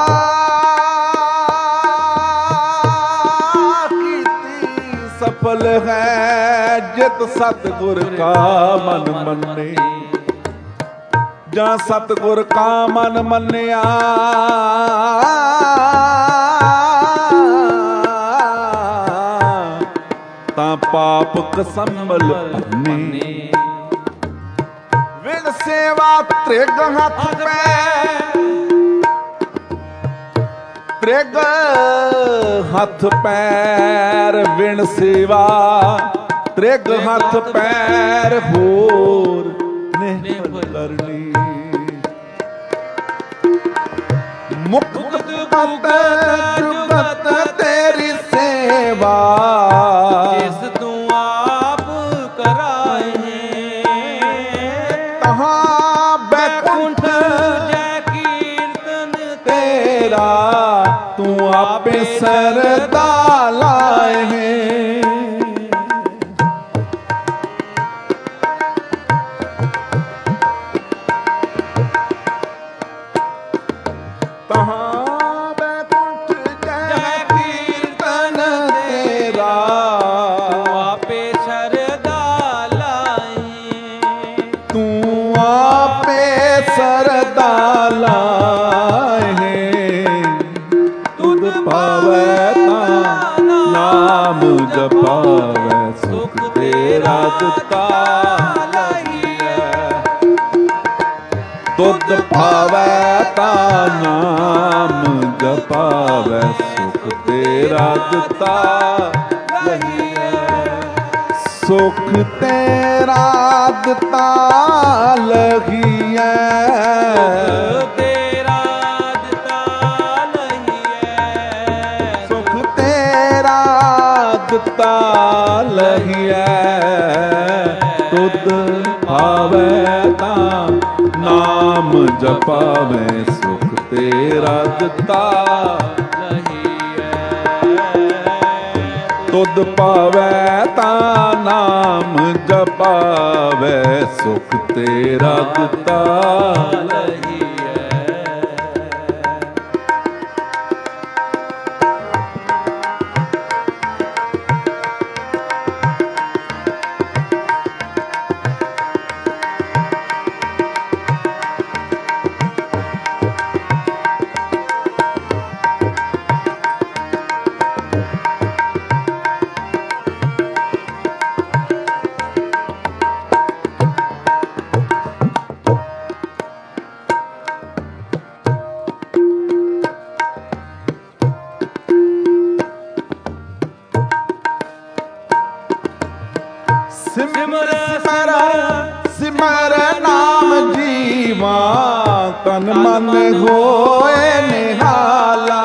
ਸਫਲ ਹੈ। ਜਿਤ ਸਤਿਗੁਰ ਕਾ ਮਨ ਮੰਨੇ, ਜਾਂ ਸਤਿਗੁਰ ਕਾ ਮਨ ਮੰਨਿਆ। ਤਾਂ ਪਾਪ ਕਸੰਭਲ ਭੰਨੇ। ਵਿਣ ਸੇਵਾ ਤ੍ਰਿਗ ਹੱਥ ਪੈ, ਤ੍ਰਿਗ ਹੱਥ ਪੈਰ। ਵਿਣ ਸੇਵਾ ਤ੍ਰਿਗ ਹੱਥ ਪੈਰ, ਹੋਰ ਨਿਹਲ ਕਰਨੀ। ਮੁਕਤ ਪਤ ਜੁਗਤ ਤੇਰੀ ਸੇਵਾ, ਜਿਸ ਤੂੰ ਆਪ ਕਰਾਏ। ਤਹਾਂ ਬੈਕੁੰਠ ਜੈ ਕੀਰਤਨ ਤੇਰਾ, ਤੂੰ ਆਪੇ ਸਰਦਾ ਲਾਏ। ਤਹਾਂ ਬੈਕੁੰਠ ਜੈ ਕੀਰਤਨ ਤੇਰਾ, ਤੂੰ ਆਪੇ ਸਰਦਾ ਲਾਏ। ਤੂੰ ਆਪੇ ਸਰਦਾ ਲਾਏ। ਤੁਧ ਪਾਵੈ ਤਾਂ ਨਾਮ ਜਪਾਵੈ, ਸੁਖ ਤੇਰਾ ਦਿੱਤਾ ਲਹੀਐ। ਤੁਧ ਪਾਵੈ ਤਾਂ ਨਾਮ ਜਪਾਵੈ, ਸੁਖ ਤੇਰਾ ਦਿੱਤਾ ਲਹੀਐ। ਸੁਖ ਤੇਰਾ ਦਿੱਤਾ ਲਹੀਐ, ਤੇਰਾ ਦਿੱਤਾ ਲਹੀਐ। ਸੁਖ ਤੇਰਾ ਦਿੱਤਾ ਲਹੀਐ। ਤੁਧ ਭਾਵੈ ਤਾਂ ਨਾਮ ਜਪਾਵੈ, ਸੁਖ ਤੇਰਾ ਦਿੱਤਾ ਲਹੀਐ। ਤੁਧ ਪਾਵੈ ਤਾਂ ਨਾਮ ਜਪਾਵੈ, ਸੁਖ ਤੇਰਾ ਦਿੱਤਾ ਲਹੀਐ। ਸਿਮਰ ਸਿਮਰ ਸਿਮਰ ਨਾਮ ਜੀਵਾ, ਤਨ ਮਨ ਹੋਏ ਨਿਹਾਲਾ।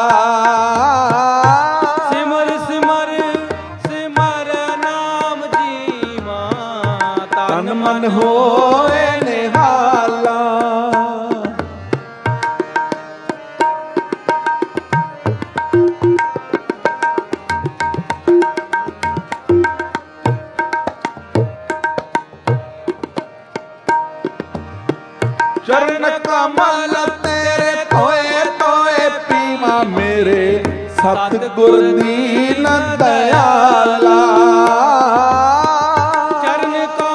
ਸਿਮਰ ਸਿਮਰ ਸਿਮਰ ਨਾਮ ਜੀਵਾ, ਤਨ ਮਨ ਹੋਏ ਨਿਹਾਲਾ। ਚਰਨ ਕਮਲ ਤੇਰੇ ਧੋਏ ਧੋਏ ਪੀਵਾ, ਮੇਰੇ ਸਤਿਗੁਰ ਦੀਨ ਦਇਆਲਾ। ਚਰਨ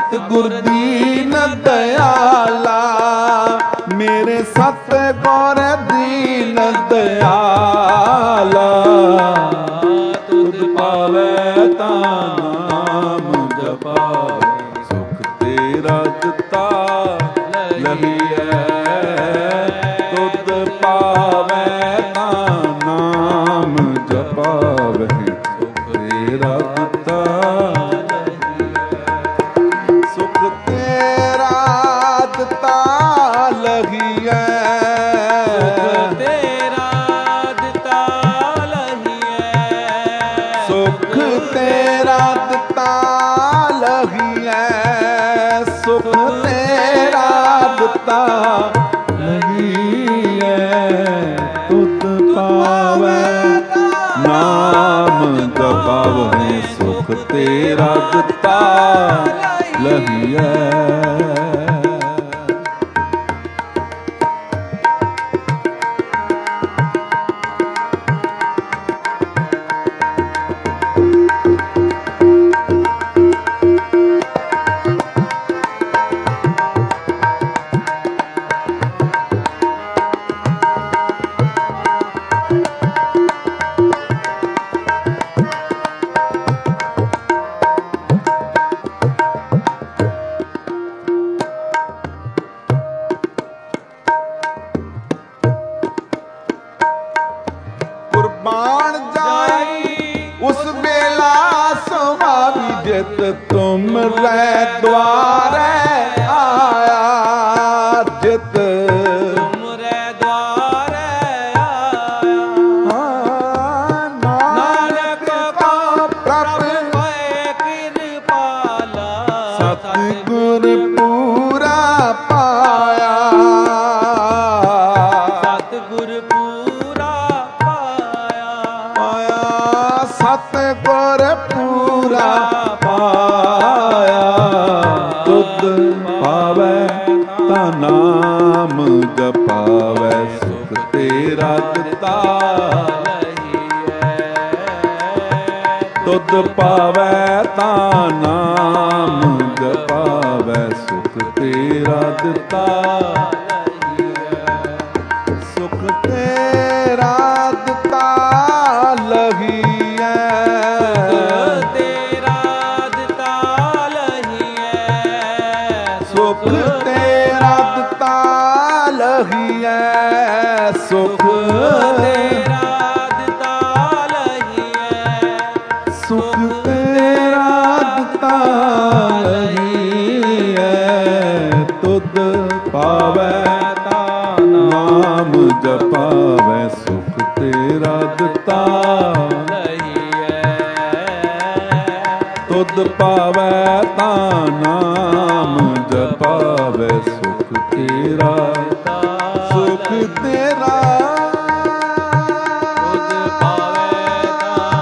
ਸਤਿਗੁਰ ਦੀਨ ਦਇਆਲਾ, ਮੇਰੇ ਸਤਿਗੁਰ ਦੀਨ ਦਇਆਲਾ। ਤੁਧ ਪਾਵੈ ਤਾਂ ਨਾਮ ਜਪਾਵੇ, ਸੁਖ ਤੇਰਾ ਦਿੱਤਾ ਲਹੀਐ। ਤੁਧ ਪਾਵੈ ਤਾਂ ਨਾਮ ਜਪਾਵੇ, ਸੁਖ ਤੇਰਾ ਦਿੱਤਾ ਲਹੀਐ। ਸੁਖ ਤੇਰਾ ਦਿੱਤਾ ਲਹੀਐ, ਸੁਖ ਤੇਰਾ ਦਿੱਤਾ ਲਹੀਐ। ਸੁਖ ਤੇਰਾ ਦਿੱਤਾ ਲਹੀਐ, ਤੁਧ ਪਾਵੈ ਨਾਮ ਜਪਾਵਹਿ, ਸੁਖ ਤੇਰਾ ਦਿੱਤਾ ਲਹੀਐ। ਕੁਰਬਾਨ ਜਾਈ ਉਸ ਵੇਲਾ ਸੁਹਾਵੀ, ਜਿਤ ਤੁਮ ਰਹਿ ਦੁਆਰੇ ਆਇਆ। ਜਿਤ ਤੁਮ ਰਹਿ ਦੁਆਰੇ ਆਇਆ, ਨਾਨਕ ਕੋ ਪ੍ਰਭ ਹੋਏ ਕਿਰਪਾਲਾ। ਸਤਿਗੁਰ ਪੂਰਾ ਪਾਇਆ, ਸਤਿਗੁਰ ਸਤਿਗੁਰ ਪੂਰਾ ਪਾਇਆ। ਤੁਧ ਪਾਵੈ ਤਾਂ ਨਾਮ ਜਪਾਵੈ, ਸੁਖ ਤੇਰਾ ਦਿੱਤਾ ਲਹੀਐ। ਤੁਧ ਪਾਵੈ ਤਾਂ ਨਾਮ ਜਪਾਵੈ, ਸੁਖ ਤੇਰਾ ਦਿੱਤਾ ਲਹੀਐ। ਸੁਖ ਤੇਰਾ ਦਿੱਤਾ ਲਹੀਐ, ਸੁਖ ਤੇਰਾ ਦਿੱਤਾ ਲਹੀਐ। ਸੁਖ ਤੇਰਾ ਦਿੱਤਾ ਲਹੀਐ, ਸੁਖ ਤੇਰਾ ਦਿੱਤਾ ਲਹੀਐ। ਤੁਧ ਪਾਵੈ ਤਾਂ ਨਾਮ ਜਪਾਵੈ, ਸੁਖ ਤੇਰਾ ਦਿੱਤਾ ਲਹੀਐ। ਤੁਧ ਪਾਵੈ ਤਾਂ ਨਾਮ ਜਪਾਵੈ, ਸੁਖ ਤੇਰਾ ਸੁਖ ਤੇਰਾ। ਤੁਧ ਪਾਵੈ ਤਾਂ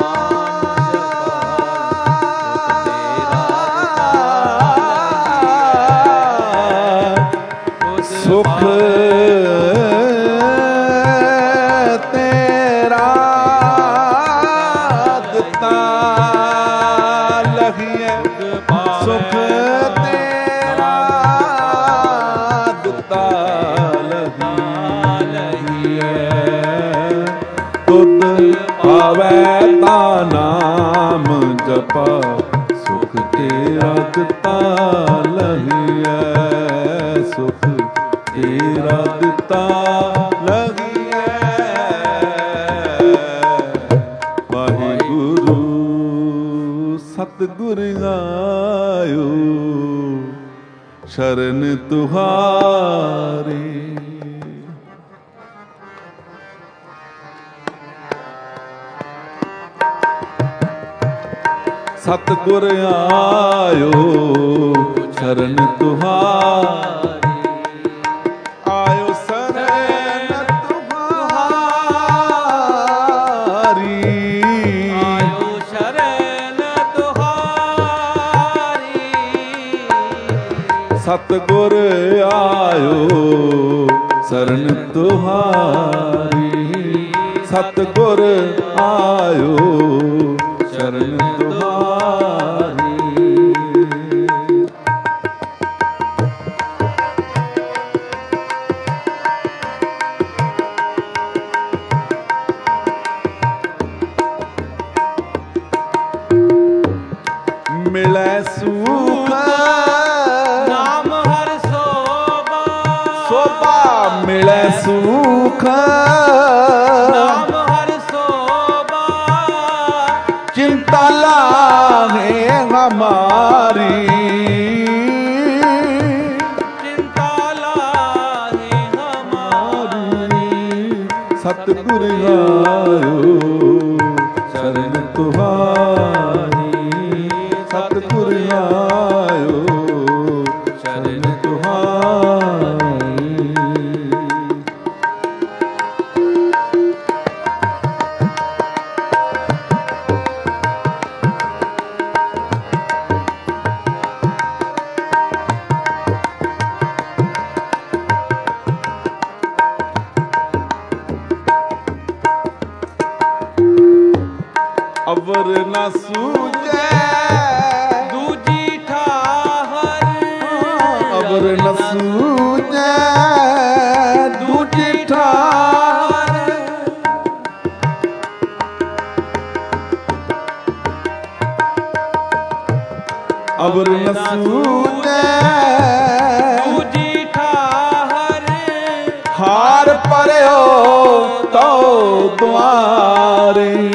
ਨਾਮ ਜਪਾਵੈ, ਸੁਖ ਤੇਰਾ ਦਿੱਤਾ ਲਹੀਐ। ਸੁਖ ਤੇਰਾ ਦਿੱਤਾ ਲਹੀਐ। ਤੁਧ ਪਾਵੈ ਤਾਂ ਨਾਮ ਜਪਾ, ਸੁਖ ਤੇਰਾ ਦਿੱਤਾ ਲਹੀਐ। ਸੁਖ ਤੇਰਾ ਦਿੱਤਾ ਲਹੀਐ। ਵਾਹਿਗੁਰੂ ਸਤਿਗੁਰ ਆਇਓ, ਸ਼ਰਨ ਤੁਹਾਰੀ। ਸਤਿਗੁਰ ਆਇਓ, ਸ਼ਰਨ ਤੁਹਾਰੀ। ਆਇਓ ਸ਼ਰਨ ਤੁਹਾਰੀ, ਆਇਓ ਸ਼ਰਨ ਤੁਹਾਰੀ। ਸਤਿਗੁਰ ਆਇਓ, ਸ਼ਰਨ ਤੁਹਾਰੀ। ਸਤਿਗੁਰ ਆਇਓ, ਸ਼ਰਨ ਤੁਹਾਰੀ। ਮਿਲੈ ਸੁਖ ਨਾਮ ਹਰ ਸੋਭਾ ਸੋਭਾ ਮਿਲੈ ਸੁਖ ਨਾਮ ਹਰ ਸੋਭਾ ਚਿੰਤਾ ਲਾਗੇ ਹਮਾਰੀ ਚਿੰਤਾ ਲਾਗੇ ਹਮਾਰੀ ਸਤਿਗੁਰ ਆਇਓ ਸ਼ਰਨ ਤੁਹਾਰੀ ਸਤਿਗੁਰ ਆਇਓ ਸ਼ਰਨ ਤੁਹਾਰੀ ਅਵਰ ਨਾ ਸੂਝੈ ਦੂਜੀ ਠਾਹਰ ਅਵਰ ਨ ਸੂਝੈ ਦੂਜੀ ਠਾਹਰ ਅਵਰ ਨ ਸੂਝੈ ਦੂਜੀ ਠਾਹਰ ਹਾਰ ਪਰਿਓ ਤੋ ਦੁਆਰੀ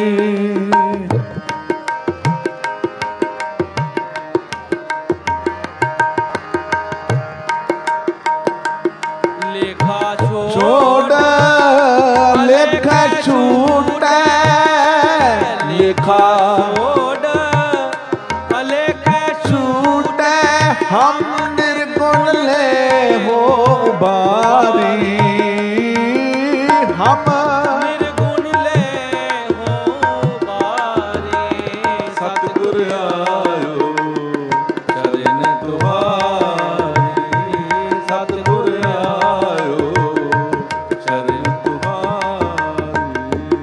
ਲੇਖਾ ਛੋੜ ਲੇਖਾ ਛੂਟੈ ਲੇਖਾ ਛੋੜ ਅਲੇਖਾ ਛੂਟੈ ਹਮ ਨਿਰਗੁਣ ਲੈ ਹੋ ਉਬਾਰੀ ਹਮ ਨਿਰਗੁਣ ਲੈ ਹੋ ਬਾਰੀ ਸਤਿਗੁਰ ਆਇਓ ਸ਼ਰਨ ਤੁਹਾਰੀ ਸਤਿਗੁਰ ਆਇਓ ਸ਼ਰਨ ਤੁਹਾਰੀ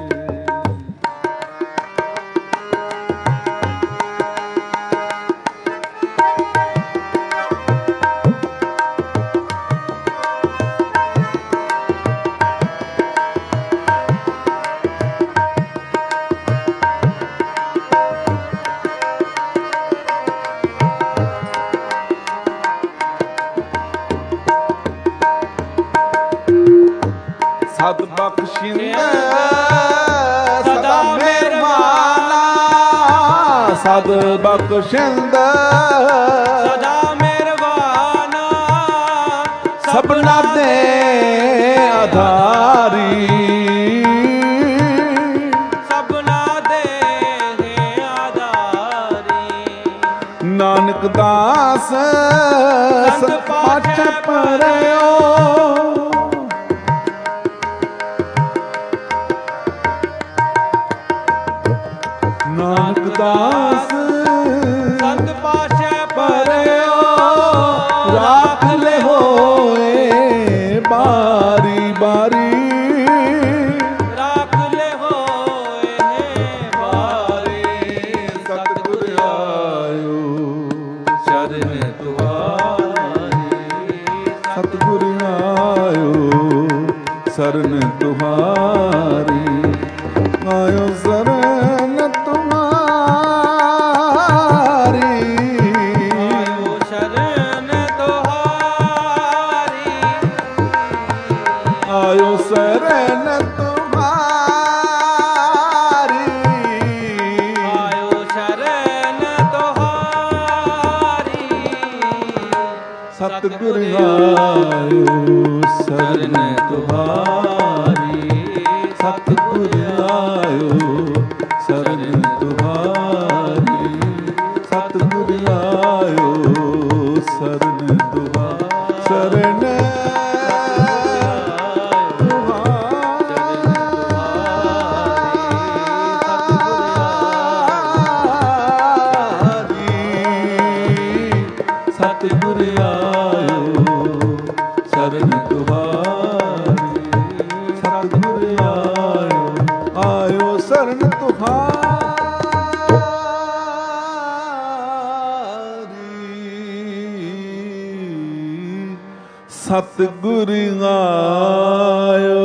ਸਤ ਬਖਸ਼ਿੰਦਾ ਸਦਾ ਮਿਹਰਬਾਨਾ ਸਤ ਬਖਸ਼ਿੰਦਾ ਸਦਾ ਮਿਹਰਬਾਨਾ ਸਭਨਾ ਦੇ ਆਧਾਰੀ ਸਭਨਾ ਦੇ ਆਧਾਰੀ ਨਾਨਕ ਦਾਸ ਸਤ ਪਾਛੈ ਪਰਿਓ ਨਾਨਕ ਦਾਸ ਸੰਤ ਪਾਸ਼ਾ ਪਰਿਓ ਰਾਖ ਲੈ ਹੋਏ ਬਾਰੀ ਬਾਰੀ ਰਾਖ ਲੈ ਹੋਏ ਬਾਰੀ ਸਤਿਗੁਰ ਆਇਓ ਸ਼ਰਨ ਤੁਹਾਰੀ ਸਤਿਗੁਰ ਆਇਓ ਸਰਨ ਤੁਹਾਰੀ ਆਇਓ ਸਰਨ ਤੁਹਾਰੀ ਆਇਓ ਸ਼ਰਨ ਤੁਹਾਰੀ ਆਇਓ ਸਰਨ ਤੁਹਾਰੀ ਆਇਓ ਸ਼ਰਨ ਤੁਹਾਰੀ ਸਤਿਗੁਰ ਆਇਓ ਸਰਨ ਤੁਹਾਰੀ ਸਤਿਗੁਰ ਆਇਓ ਸਰਨ ਤੁਹਾਰੀ ਸਤਿਗੁਰ ਆਇਓ ਸਰਨ ਤੁਹਾਰੀ ਸਰਨ ਸਤਿਗੁਰ ਆਇਓ ਸਰਨ ਤੁਹਾਰੀ ਸਤਿਗੁਰ ਆਇਓ ਆਇਓ ਸਰਨ ਤੁਹਾਰੀ ਸਤਿਗੁਰ ਆਇਓ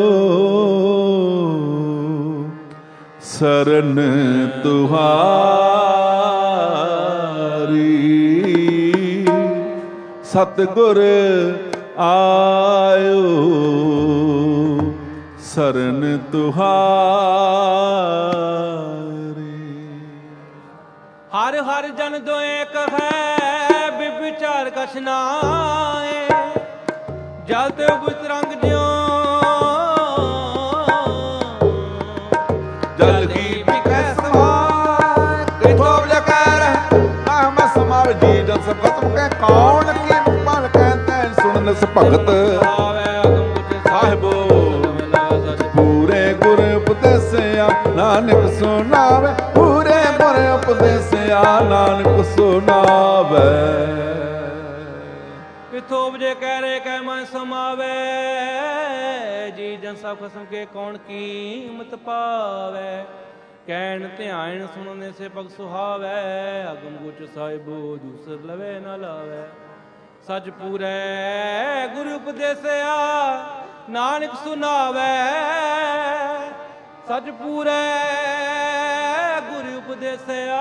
ਸਰਨ ਤੁਹਾਰੀ ਸਤਿਗੁਰ ਆਇਓ ਸਰਨ ਤੁਹਾਰੀ। ਹਰ ਹਰ ਜਨ ਦੋਏ ਕਹੈ ਬਿਵਿਚਾਰ ਕਛ ਨਾਏ ਜਲ ਤੇ ਉਪਜ ਰੰਗ ਜਿਉ ਜਲ ਕੀ ਬਿਕੈ ਸਮਾਇ ਕਿਥੋਂ ਲਕਰ ਆਮ ਸਮਾਵ ਜੀ ਜਨ ਸਭ ਖਤਮ ਕਹਿ ਕੌਣ ਕੀ ਮਨ ਕਹਿੰਦੇ ਸੁਣਨ ਸ ਭਗਤ ਸਾਹਿਬੋ ਪੂਰੇ ਗੁਰ ਉਪਦੇਸਿਆ ਨਾਨਕ ਸੁਣਾਵੇ ਪੂਰੇ ਗੁਰ ਉਪਦੇਸਿਆ ਨਾਨਕ ਸੁਣਾਵੇ। ਕਿਥੋਂ ਉਪਜੇ ਕਹਿ ਰੇ ਕਹਿ ਮਨ ਸਮਾਵੇ ਜੀ ਜਨ ਸਭ ਖਸਮ ਕੇ ਕੌਣ ਕੀਮਤ ਪਾਵੇ। ਕਹਿਣ ਧਿਆਨ ਸੁਣਨੇ ਸੇ ਪਗ ਸੁਹਾਵੇ ਅਗਮ ਗੁਚ ਸਾਹਿਬੋ ਦੂਸਰ ਲਵੇ ਨਾ ਲਾਵੇ। ਸਚ ਪੂਰੇ ਗੁਰੂ ਉਪਦੇਸਿਆ ਨਾਨਕ ਸੁਨਾਵੇ ਸਚ ਪੂਰੇ ਗੁਰੂ ਉਪਦੇਸਿਆ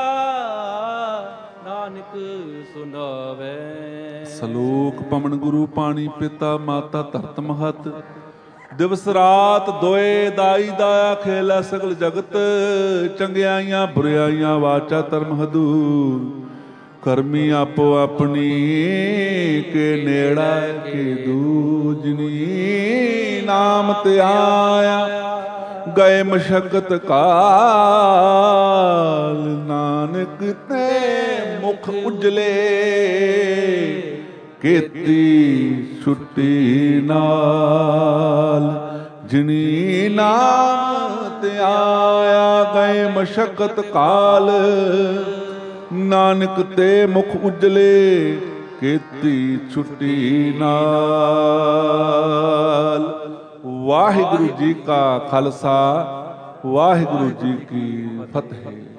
ਨਾਨਕ ਸੁਨਾਵੇ। ਸਲੋਕ ਪਵਨ ਗੁਰੂ ਪਾਣੀ ਪਿਤਾ ਮਾਤਾ ਧਰਤ ਮਹਤ ਦਿਵਸ ਰਾਤ ਦੋਏ ਦਾਈ ਦਾਇਆ ਖੇਲਾ ਸਗਲ ਜਗਤ ਚੰਗਿਆਈਆਂ ਬੁਰਿਆਈਆਂ ਵਾਚਾ ਧਰਮ ਹਦੂਰ ਕਰਮੀ ਆਪੋ ਆਪਣੀ ਕੇ ਨੇੜਾ ਕੇ ਦੂਜਨੀ ਨਾਮ ਤੇ ਆਇਆ ਗਏ ਮਸ਼ਕਤ ਕਾਲ ਨਾਨਕ ਤੇ ਮੁਖ ਉਜਲੇ ਕੀਤੀ ਛੁੱਟੀ ਨਾਲ ਜਿਨੀ ਨਾਮ ਤੇ ਆਇਆ ਗਏ ਮਸ਼ਕਤ ਕਾਲ ਨਾਨਕ ਤੇ ਮੁਖ ਉਜਲੇ ਕੀਤੀ ਛੁੱਟੀ ਨਾਲ। ਵਾਹਿਗੁਰੂ ਜੀ ਕਾ ਖਾਲਸਾ ਵਾਹਿਗੁਰੂ ਜੀ ਕੀ ਫਤਿਹ।